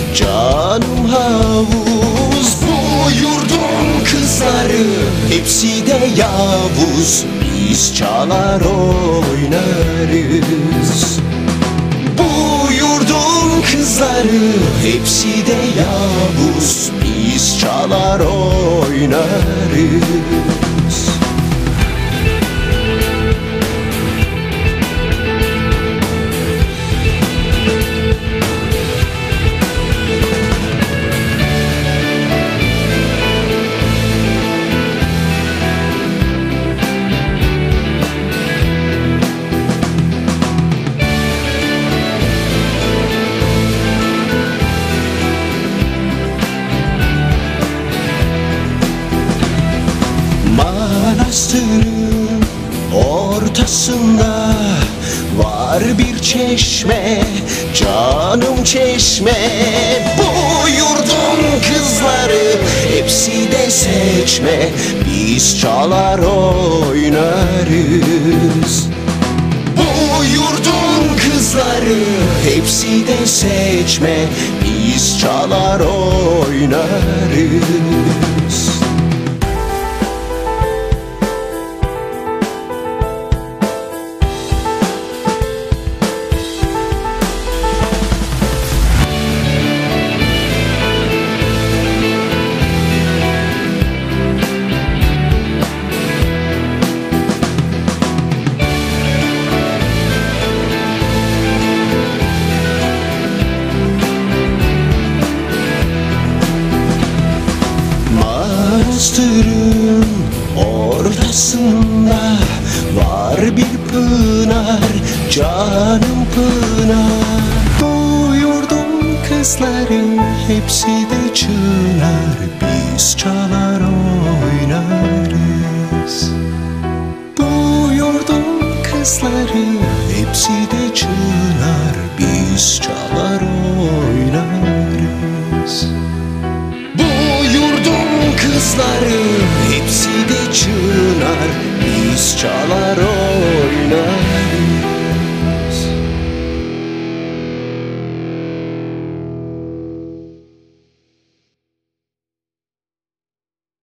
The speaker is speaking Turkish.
canım havuz. Bu yurdun kızları hepsi de yavuz, biz çalar oynarız. Bu yurdun kızları hepsi de yavuz, biz çalar oynarız. Manastırın ortasında var bir çeşme, canım çeşme. Bu yurdun kızları hepsi de seçme, biz çalar oynarız. Bu yurdun kızları hepsi de seçme, biz çalar oynarız. Manastırın ortasında var bir pınar, canım pınar. Bu yurdun kızları hepsi de çınar, biz çalar oynarız. Bu yurdun kızları hepsi de çınar, biz çalar oynarız. Kızları hepsi de çınar, biz çalar